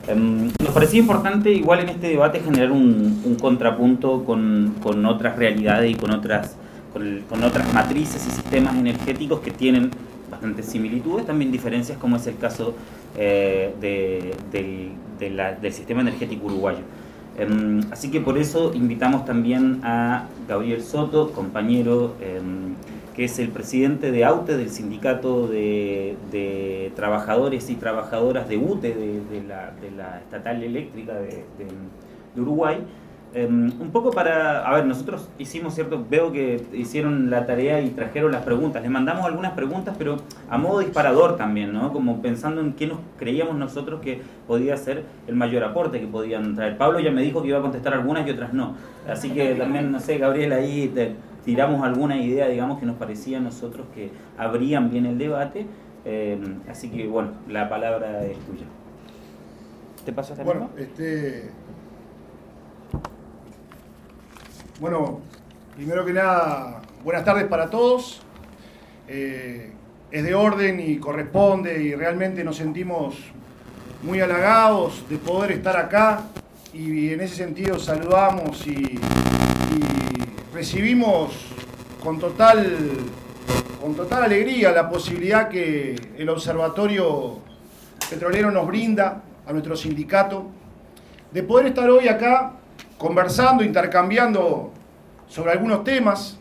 Nos parecía importante igual en este debate generar un contrapunto con otras realidades y con otras matrices y sistemas energéticos que tienen bastantes similitudes, también diferencias, como es el caso del sistema energético uruguayo. Así que por eso invitamos también a Gabriel Soto, compañero, que es el presidente de AUTE, del Sindicato de Trabajadores y Trabajadoras de UTE, de la Estatal Eléctrica de Uruguay. Un poco para, a ver, nosotros hicimos, ¿cierto? Veo que hicieron la tarea y trajeron las preguntas. Les mandamos algunas preguntas, pero a modo disparador también, ¿no? Como pensando en qué nos creíamos nosotros que podía ser el mayor aporte que podían traer. Pablo ya me dijo que iba a contestar algunas y otras no. Así que también, no sé, Gabriel, ahí tiramos alguna idea, digamos, que nos parecía a nosotros que abrían bien el debate. Así que, bueno, la palabra es tuya. ¿Te paso esta Bueno, Bueno, primero que nada, buenas tardes para todos. Es de orden y corresponde, y realmente nos sentimos muy halagados de poder estar acá, y en ese sentido saludamos y recibimos con total alegría la posibilidad que el Observatorio Petrolero nos brinda a nuestro sindicato de poder estar hoy acá conversando, intercambiando sobre algunos temas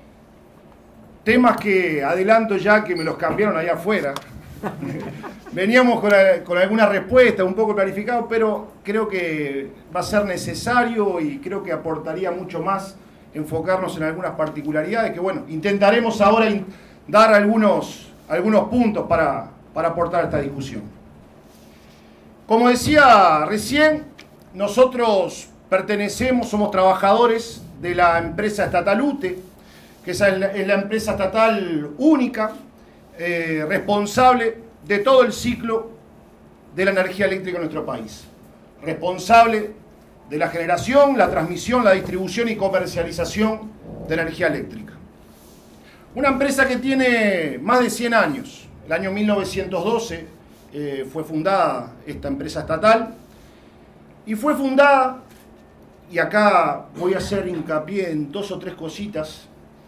que adelanto ya que me los cambiaron allá afuera. Veníamos con alguna respuesta un poco clarificado, pero creo que va a ser necesario y creo que aportaría mucho más enfocarnos en algunas particularidades que, bueno, intentaremos ahora dar algunos puntos para aportar a esta discusión. Como decía recién, nosotros somos trabajadores de la empresa estatal UTE, que es la empresa estatal única, responsable de todo el ciclo de la energía eléctrica en nuestro país. Responsable de la generación, la transmisión, la distribución y comercialización de energía eléctrica. Una empresa que tiene más de 100 años. El año 1912 fue fundada esta empresa estatal, y fue fundada, y acá voy a hacer hincapié en 2 o 3 cositas,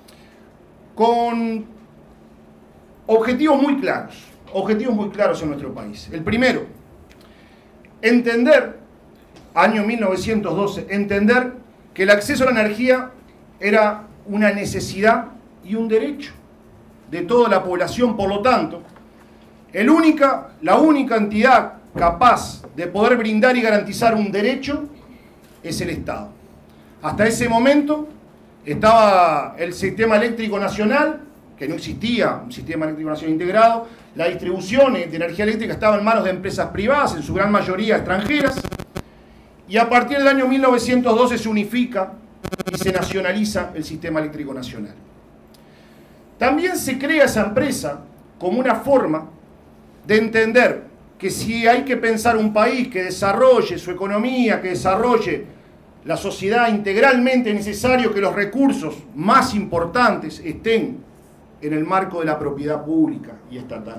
con objetivos muy claros en nuestro país. El primero, año 1912, entender que el acceso a la energía era una necesidad y un derecho de toda la población. Por lo tanto, la única entidad capaz de poder brindar y garantizar un derecho es el Estado. Hasta ese momento estaba el Sistema Eléctrico Nacional, que no existía un Sistema Eléctrico Nacional integrado. La distribución de energía eléctrica estaba en manos de empresas privadas, en su gran mayoría extranjeras, y a partir del año 1912 se unifica y se nacionaliza el Sistema Eléctrico Nacional. También se crea esa empresa como una forma de entender que si hay que pensar un país que desarrolle su economía, que desarrolle la sociedad integralmente, es necesario que los recursos más importantes estén en el marco de la propiedad pública y estatal.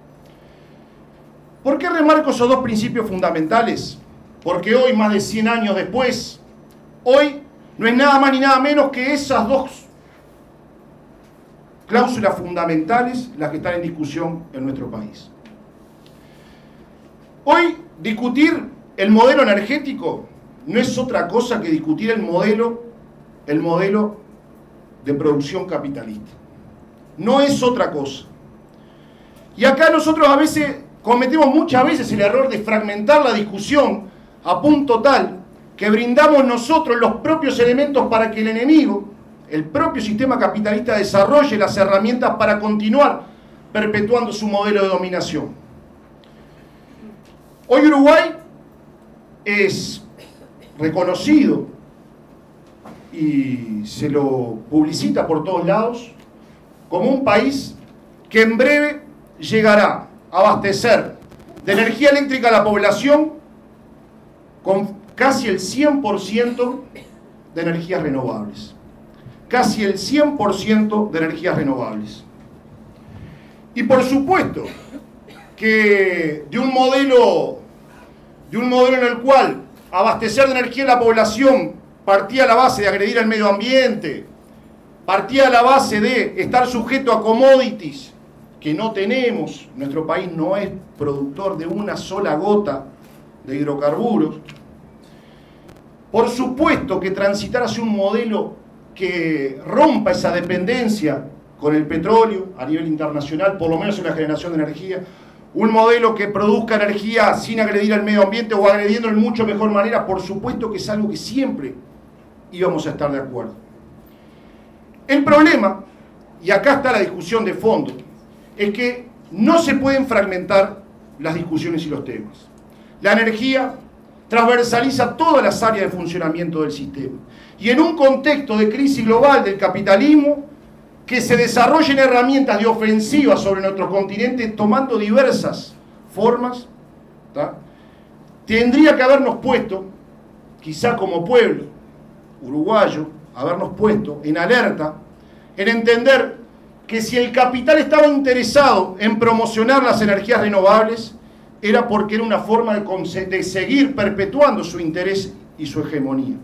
¿Por qué remarco esos 2 principios fundamentales? Porque hoy, más de 100 años después, hoy no es nada más ni nada menos que esas 2 cláusulas fundamentales las que están en discusión en nuestro país. Hoy, discutir el modelo energético no es otra cosa que discutir el modelo de producción capitalista. No es otra cosa. Y acá nosotros cometemos muchas veces el error de fragmentar la discusión a punto tal que brindamos nosotros los propios elementos para que el enemigo, el propio sistema capitalista, desarrolle las herramientas para continuar perpetuando su modelo de dominación. Hoy Uruguay es reconocido y se lo publicita por todos lados como un país que en breve llegará a abastecer de energía eléctrica a la población con casi el 100% de energías renovables. Casi el 100% de energías renovables. Y por supuesto que de un modelo de un modelo en el cual abastecer de energía a la población partía a la base de agredir al medio ambiente, partía a la base de estar sujeto a commodities que no tenemos. Nuestro país no es productor de una sola gota de hidrocarburos. Por supuesto que transitar hacia un modelo que rompa esa dependencia con el petróleo a nivel internacional, por lo menos en la generación de energía, un modelo que produzca energía sin agredir al medio ambiente o agrediéndolo en mucho mejor manera, por supuesto que es algo que siempre íbamos a estar de acuerdo. El problema, y acá está la discusión de fondo, es que no se pueden fragmentar las discusiones y los temas. La energía transversaliza todas las áreas de funcionamiento del sistema. Y en un contexto de crisis global del capitalismo, que se desarrollen herramientas de ofensiva sobre nuestro continente tomando diversas formas, ¿tá? Tendría que habernos puesto, quizá como pueblo uruguayo, habernos puesto en alerta, en entender que si el capital estaba interesado en promocionar las energías renovables, era porque era una forma de seguir perpetuando su interés y su hegemonía.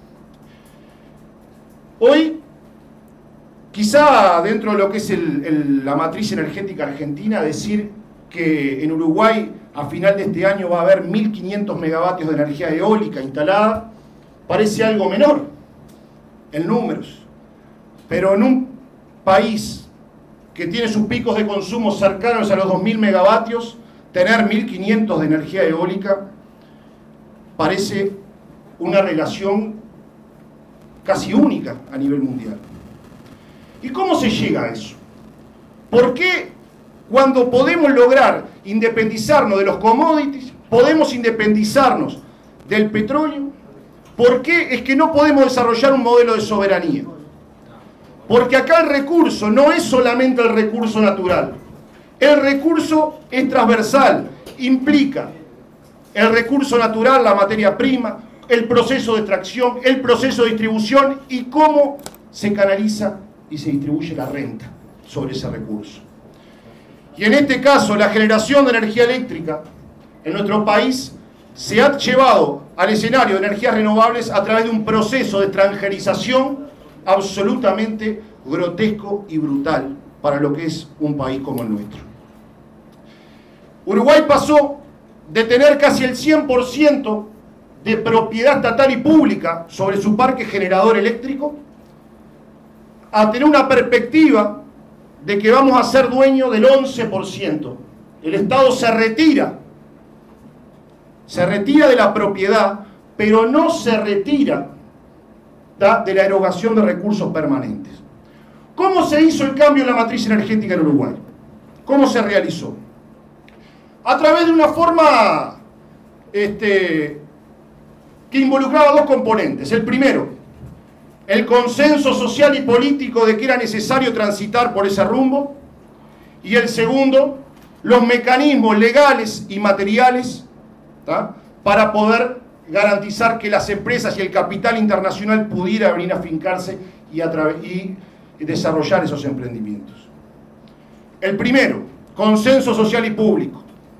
Hoy, quizá dentro de lo que es la matriz energética argentina, decir que en Uruguay a final de este año va a haber 1.500 megavatios de energía eólica instalada, parece algo menor en números, pero en un país que tiene sus picos de consumo cercanos a los 2.000 megavatios, tener 1.500 de energía eólica parece una relación casi única a nivel mundial. ¿Y cómo se llega a eso? ¿Por qué cuando podemos lograr independizarnos de los commodities, podemos independizarnos del petróleo? ¿Por qué es que no podemos desarrollar un modelo de soberanía? Porque acá el recurso no es solamente el recurso natural. El recurso es transversal, implica el recurso natural, la materia prima, el proceso de extracción, el proceso de distribución y cómo se canaliza y se distribuye la renta sobre ese recurso. Y en este caso, la generación de energía eléctrica en nuestro país se ha llevado al escenario de energías renovables a través de un proceso de extranjerización absolutamente grotesco y brutal para lo que es un país como el nuestro. Uruguay pasó de tener casi el 100% de propiedad estatal y pública sobre su parque generador eléctrico a tener una perspectiva de que vamos a ser dueños del 11%. El Estado se retira de la propiedad, pero no se retira de la erogación de recursos permanentes. ¿Cómo se hizo el cambio en la matriz energética en Uruguay? ¿Cómo se realizó? A través de una forma que involucraba dos componentes. El primero, el consenso social y político de que era necesario transitar por ese rumbo. Y el segundo, los mecanismos legales y materiales, ¿tá?, para poder garantizar que las empresas y el capital internacional pudiera venir a afincarse y desarrollar esos emprendimientos. El primero, consenso social y público.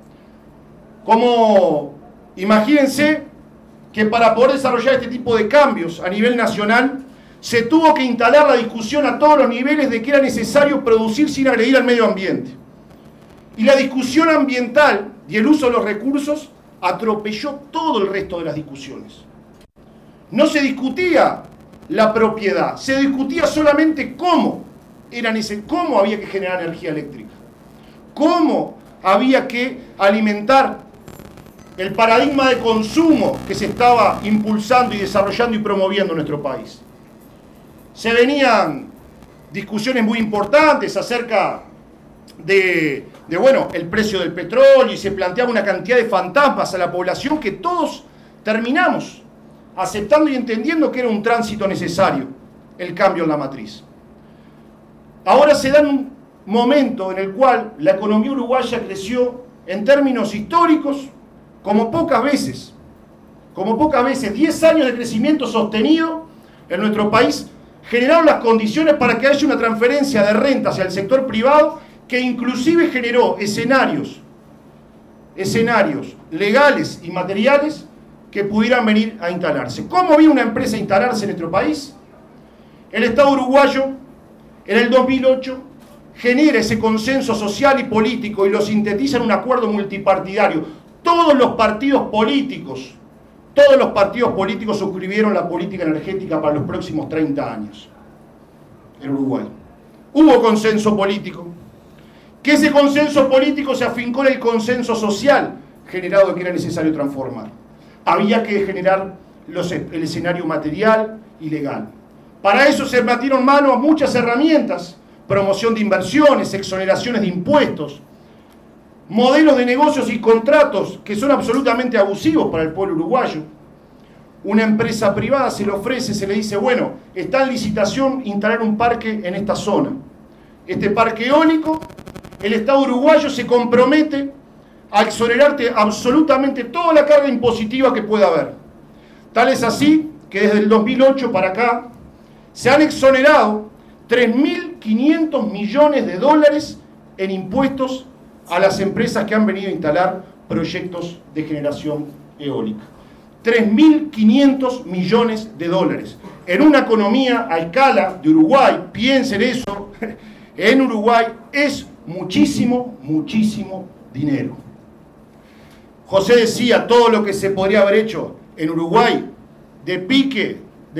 Como imagínense que para poder desarrollar este tipo de cambios a nivel nacional, se tuvo que instalar la discusión a todos los niveles de que era necesario producir sin agredir al medio ambiente. Y la discusión ambiental y el uso de los recursos atropelló todo el resto de las discusiones. No se discutía la propiedad, se discutía solamente cómo había que generar energía eléctrica, cómo había que alimentar el paradigma de consumo que se estaba impulsando y desarrollando y promoviendo en nuestro país. Se venían discusiones muy importantes acerca de el precio del petróleo y se planteaba una cantidad de fantasmas a la población que todos terminamos aceptando y entendiendo que era un tránsito necesario el cambio en la matriz. Ahora se da un momento en el cual la economía uruguaya creció en términos históricos como pocas veces. 10 años de crecimiento sostenido en nuestro país generaron las condiciones para que haya una transferencia de renta hacia el sector privado que inclusive generó escenarios escenarios legales y materiales que pudieran venir a instalarse. ¿Cómo viene una empresa a instalarse en nuestro país? El Estado uruguayo, en el 2008, genera ese consenso social y político y lo sintetiza en un acuerdo multipartidario. Todos los partidos políticos suscribieron la política energética para los próximos 30 años en Uruguay. Hubo consenso político, que ese consenso político se afincó en el consenso social generado de que era necesario transformar. Había que generar el escenario material y legal. Para eso se metieron mano a muchas herramientas: promoción de inversiones, exoneraciones de impuestos, modelos de negocios y contratos que son absolutamente abusivos para el pueblo uruguayo. Una empresa privada se le ofrece, se le dice, bueno, está en licitación instalar un parque en esta zona. Este parque eólico, el Estado uruguayo se compromete a exonerarte absolutamente toda la carga impositiva que pueda haber. Tal es así que desde el 2008 para acá se han exonerado 3.500 millones de dólares en impuestos a las empresas que han venido a instalar proyectos de generación eólica. 3.500 millones de dólares. En una economía a escala de Uruguay, piensen eso, en Uruguay es muchísimo, muchísimo dinero. José decía todo lo que se podría haber hecho en Uruguay de pique,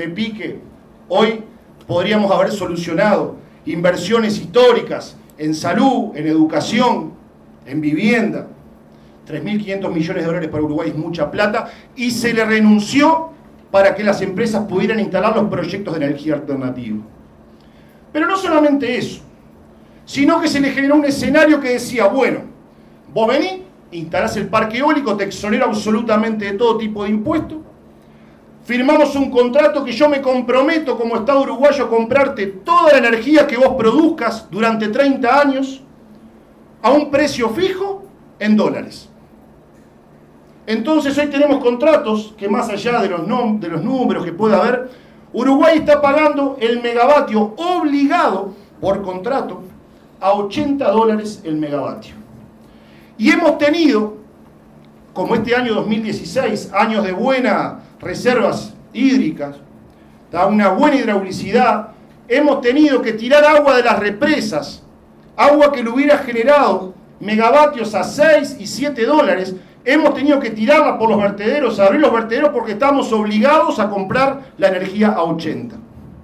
hoy podríamos haber solucionado inversiones históricas en salud, en educación, en vivienda. 3.500 millones de dólares para Uruguay es mucha plata, y se le renunció para que las empresas pudieran instalar los proyectos de energía alternativa. Pero no solamente eso, sino que se le generó un escenario que decía, bueno, vos venís, instalás el parque eólico, te exonera absolutamente de todo tipo de impuestos, firmamos un contrato que yo me comprometo como Estado uruguayo a comprarte toda la energía que vos produzcas durante 30 años a un precio fijo en dólares. Entonces hoy tenemos contratos que, más allá de los números que pueda haber, Uruguay está pagando el megavatio obligado por contrato a $80 el megavatio. Y hemos tenido, como este año 2016, años de buenas reservas hídricas, una buena hidraulicidad, hemos tenido que tirar agua de las represas, agua que le hubiera generado megavatios a 6 y 7 dólares, hemos tenido que tirarla por los vertederos, abrir los vertederos porque estamos obligados a comprar la energía a 80.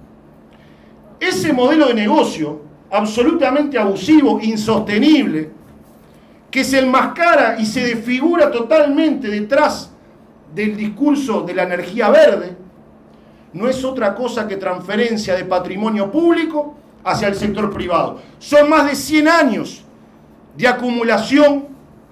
Ese modelo de negocio, absolutamente abusivo, insostenible, que se enmascara y se desfigura totalmente detrás del discurso de la energía verde, no es otra cosa que transferencia de patrimonio público hacia el sector privado. Son más de 100 años de acumulación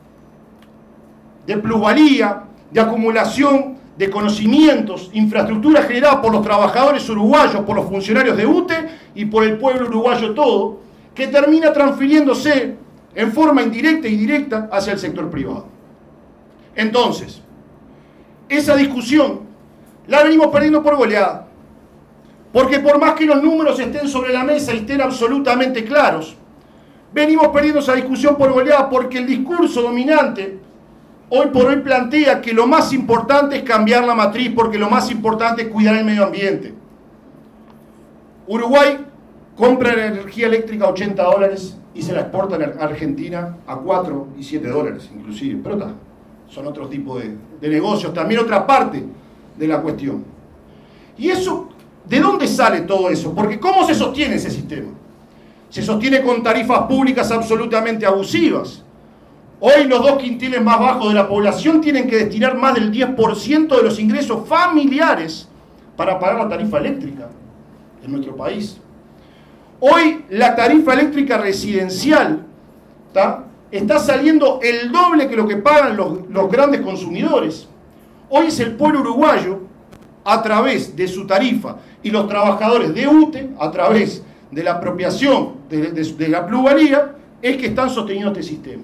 de plusvalía, de acumulación de conocimientos, infraestructura generada por los trabajadores uruguayos, por los funcionarios de UTE y por el pueblo uruguayo todo, que termina transfiriéndose en forma indirecta y directa hacia el sector privado. Entonces, esa discusión la venimos perdiendo por goleada, porque por más que los números estén sobre la mesa y estén absolutamente claros, venimos perdiendo esa discusión por goleada porque el discurso dominante hoy por hoy plantea que lo más importante es cambiar la matriz, porque lo más importante es cuidar el medio ambiente. Uruguay compra la energía eléctrica a 80 dólares y se la exporta a Argentina a 4 y 7 dólares inclusive. Pero son otro tipo de negocios, también otra parte de la cuestión. ¿Y eso, de dónde sale todo eso? Porque ¿cómo se sostiene ese sistema? Se sostiene con tarifas públicas absolutamente abusivas. Hoy los 2 quintiles más bajos de la población tienen que destinar más del 10% de los ingresos familiares para pagar la tarifa eléctrica en nuestro país. Hoy la tarifa eléctrica residencial está saliendo el doble que lo que pagan los grandes consumidores. Hoy es el pueblo uruguayo, a través de su tarifa, y los trabajadores de UTE, a través de la apropiación de la plusvalía, es que están sosteniendo este sistema.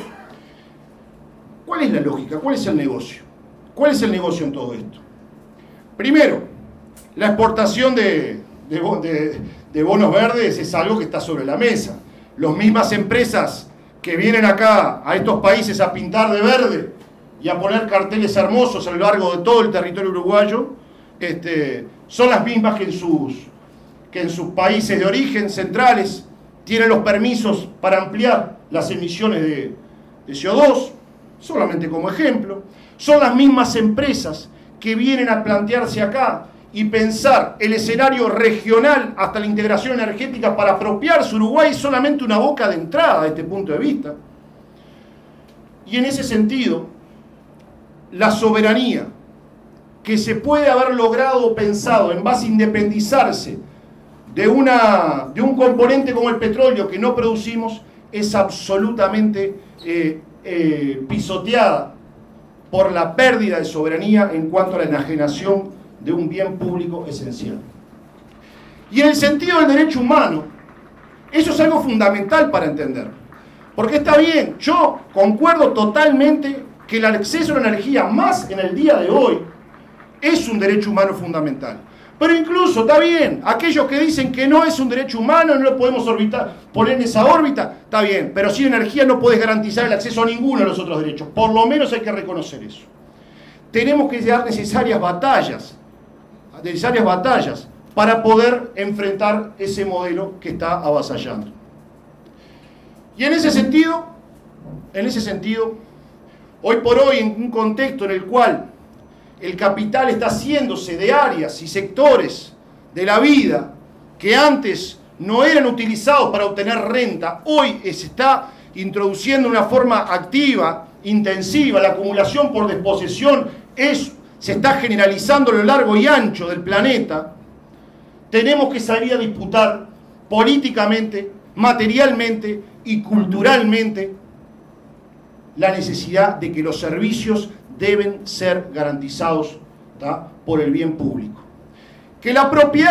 ¿Cuál es la lógica? ¿Cuál es el negocio? ¿Cuál es el negocio en todo esto? Primero, la exportación de bonos verdes es algo que está sobre la mesa. Las mismas empresas que vienen acá a estos países a pintar de verde y a poner carteles hermosos a lo largo de todo el territorio uruguayo, son las mismas que en sus países de origen centrales tienen los permisos para ampliar las emisiones de CO2, solamente como ejemplo. Son las mismas empresas que vienen a plantearse acá y pensar el escenario regional hasta la integración energética para apropiarse. Uruguay es solamente una boca de entrada de este punto de vista. Y en ese sentido, la soberanía que se puede haber logrado o pensado en base a independizarse de un componente como el petróleo que no producimos es absolutamente pisoteada por la pérdida de soberanía en cuanto a la enajenación de un bien público esencial. Y en el sentido del derecho humano, eso es algo fundamental para entender. Porque está bien, yo concuerdo totalmente que el acceso a la energía, más en el día de hoy, es un derecho humano fundamental. Pero incluso, está bien, aquellos que dicen que no es un derecho humano, no lo podemos poner en esa órbita, está bien, pero sin energía no puedes garantizar el acceso a ninguno de los otros derechos. Por lo menos hay que reconocer eso. Tenemos que dar necesarias batallas para poder enfrentar ese modelo que está avasallando. Y en ese sentido, hoy por hoy, en un contexto en el cual el capital está haciéndose de áreas y sectores de la vida que antes no eran utilizados para obtener renta, hoy se está introduciendo de una forma activa, intensiva, la acumulación por desposesión se está generalizando a lo largo y ancho del planeta. Tenemos que salir a disputar políticamente, materialmente y culturalmente la necesidad de que los servicios deben ser garantizados, ¿tá?, por el bien público. Que la propiedad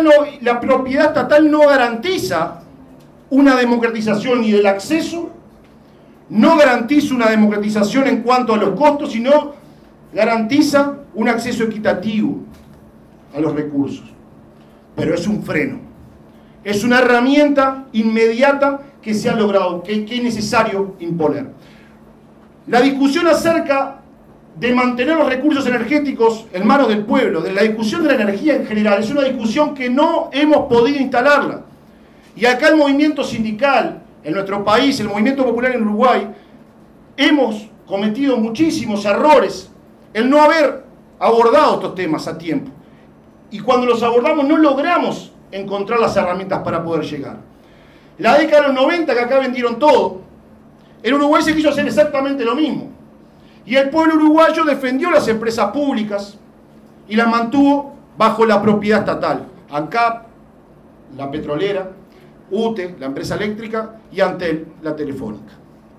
estatal no garantiza una democratización ni del acceso, no garantiza una democratización en cuanto a los costos, sino garantiza un acceso equitativo a los recursos. Pero es un freno, es una herramienta inmediata que se ha logrado, que es necesario imponer. La discusión acerca de mantener los recursos energéticos en manos del pueblo, de la discusión de la energía en general, es una discusión que no hemos podido instalarla. Y acá el movimiento sindical en nuestro país, el movimiento popular en Uruguay, hemos cometido muchísimos errores el no haber abordado estos temas a tiempo. Y cuando los abordamos no logramos encontrar las herramientas para poder llegar. La década de los 90, que acá vendieron todo, en Uruguay se quiso hacer exactamente lo mismo. Y el pueblo uruguayo defendió las empresas públicas y las mantuvo bajo la propiedad estatal. ANCAP, la petrolera, UTE, la empresa eléctrica, y Antel, la telefónica.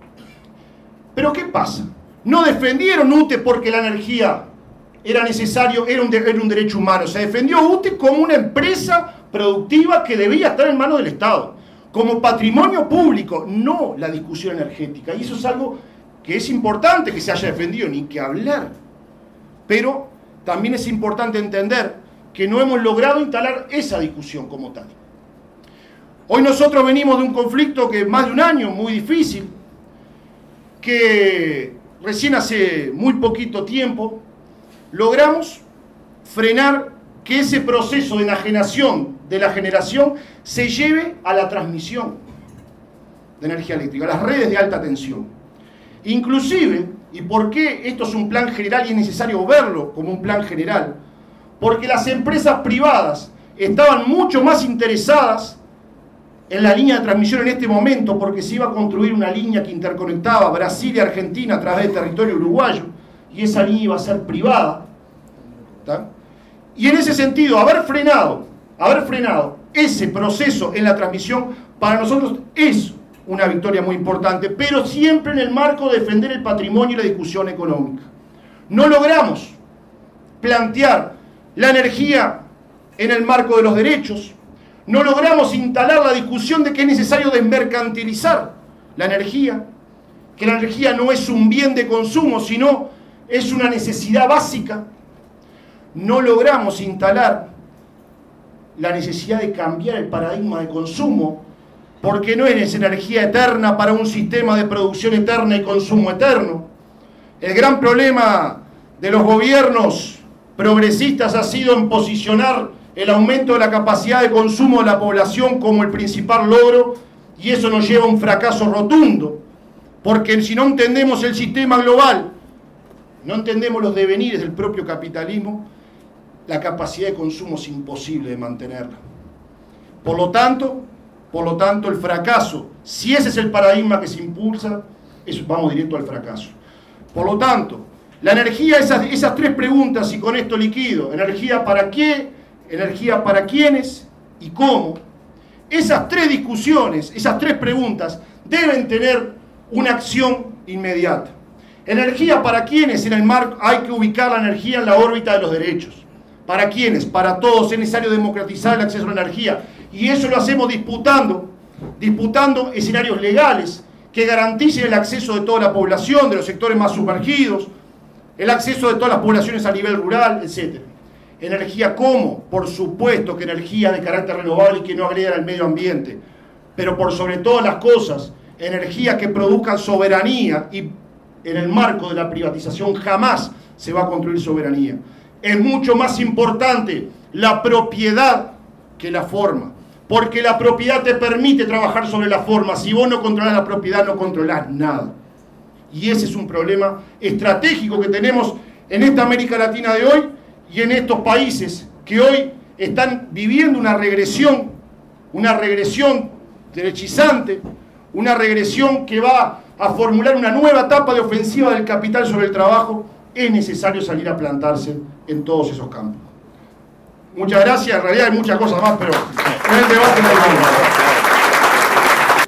Pero ¿qué pasa? No defendieron UTE porque la energía era necesario, era un derecho humano. Se defendió UTE como una empresa productiva que debía estar en manos del Estado, como patrimonio público, no la discusión energética. Y eso es algo que es importante que se haya defendido, ni que hablar. Pero también es importante entender que no hemos logrado instalar esa discusión como tal. Hoy nosotros venimos de un conflicto que más de un año, muy difícil, que recién hace muy poquito tiempo logramos frenar que ese proceso de enajenación de la generación se lleve a la transmisión de energía eléctrica, a las redes de alta tensión. Inclusive, ¿y por qué esto es un plan general y es necesario verlo como un plan general? Porque las empresas privadas estaban mucho más interesadas en la línea de transmisión en este momento, porque se iba a construir una línea que interconectaba Brasil y Argentina a través del territorio uruguayo, y esa línea iba a ser privada, ¿tá? Y en ese sentido, haber frenado ese proceso en la transmisión, para nosotros es una victoria muy importante, pero siempre en el marco de defender el patrimonio y la discusión económica. No logramos plantear la energía en el marco de los derechos, no logramos instalar la discusión de que es necesario desmercantilizar la energía, que la energía no es un bien de consumo, sino es una necesidad básica. No logramos instalar la necesidad de cambiar el paradigma de consumo porque no es energía eterna para un sistema de producción eterna y consumo eterno. El gran problema de los gobiernos progresistas ha sido en posicionar el aumento de la capacidad de consumo de la población como el principal logro, y eso nos lleva a un fracaso rotundo, porque si no entendemos el sistema global, no entendemos los devenires del propio capitalismo, la capacidad de consumo es imposible de mantenerla. Por lo tanto, el fracaso, si ese es el paradigma que se impulsa, vamos directo al fracaso. Por lo tanto, la energía, esas tres preguntas, y con esto liquido: energía para qué, energía para quiénes y cómo. Esas tres discusiones, esas tres preguntas deben tener una acción inmediata. Energía para quiénes, en el marco hay que ubicar la energía en la órbita de los derechos. ¿Para quiénes? Para todos. Es necesario democratizar el acceso a la energía. Y eso lo hacemos disputando escenarios legales que garanticen el acceso de toda la población, de los sectores más sumergidos, el acceso de todas las poblaciones a nivel rural, etc. ¿Energía cómo? Por supuesto que energía de carácter renovable y que no agreda al medio ambiente. Pero por sobre todas las cosas, energía que produzcan soberanía, y en el marco de la privatización jamás se va a construir soberanía. Es mucho más importante la propiedad que la forma, porque la propiedad te permite trabajar sobre la forma. Si vos no controlás la propiedad, no controlás nada. Y ese es un problema estratégico que tenemos en esta América Latina de hoy y en estos países que hoy están viviendo una regresión derechizante, una regresión que va a formular una nueva etapa de ofensiva del capital sobre el trabajo. Es necesario salir a plantarse en todos esos campos. Muchas gracias. En realidad hay muchas cosas más, pero en el debate no hay.